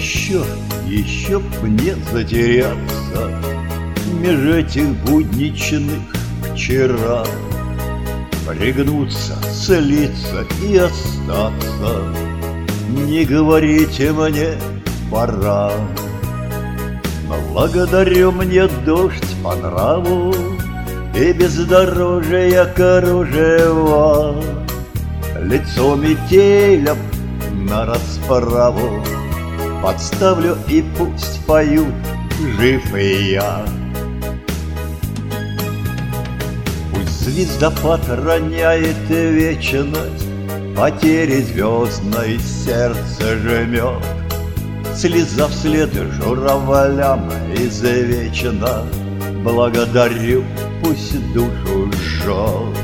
Еще б не затеряться меж этих будничных вчера, пригнуться, слиться и остаться. Не говорите мне пора. Благодарю, мне дождь по нраву и бездорожья Коружева. Лицо метеля на расправу подставлю, и пусть поют жив и я. Пусть звездопад роняет вечность, потери звездной сердце жмет. Слеза вслед журавлям извечна, благодарю, пусть душу жжет.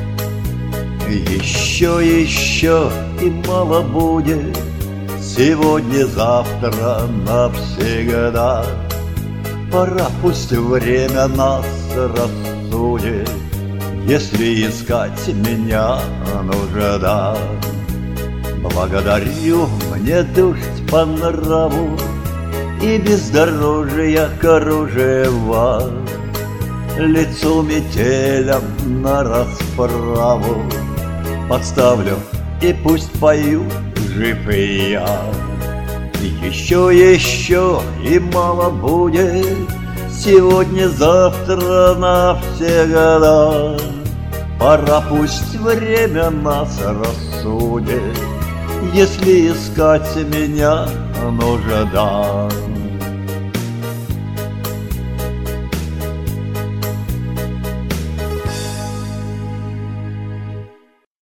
Еще и мало будет, сегодня-завтра навсегда. Пора, пусть время нас рассудит, если искать меня нужда. Благодарю, мне дождь по нраву и бездорожья Коружева. Лицо метеля на расправу подставлю, и пусть поют жив и я. Еще и мало будет, сегодня-завтра навсегда. Пора, пусть время нас рассудит, если искать меня нужда.